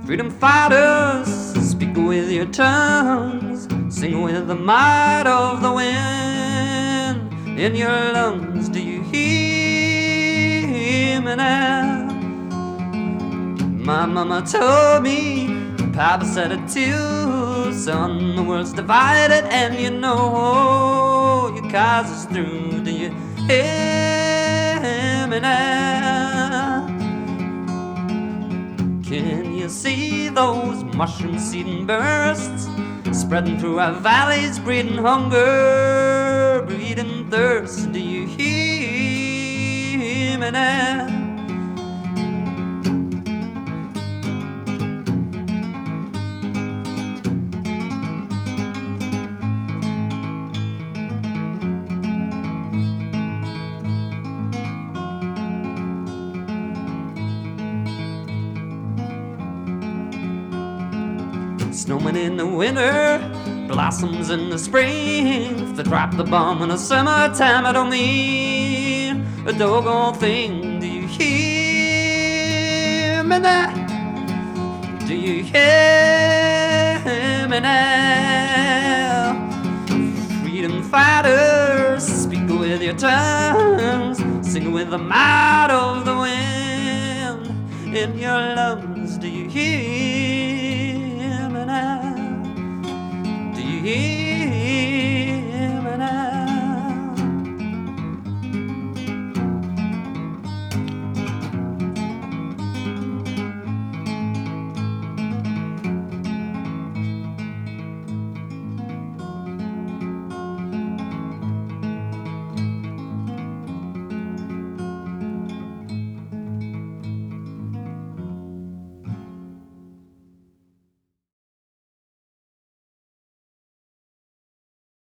Freedom fighters, speak with your tongues, sing with the might of the wind in your lungs. Do you hear me now? My mama told me, Papa said it too, son, the world's divided and you know your cause is through. Do you hear me now? Can you see those mushroom seeding bursts spreading through our valleys, breeding hunger, breeding thirst? Do you hear me now? Snowmen in the winter, blossoms in the spring. If they drop the bomb in the summertime, I don't mean a doggone thing. Do you hear me now? Do you hear me now? Freedom fighters, speak with your tongues, sing with the might of the wind in your lungs. Do you hear? Do you hear?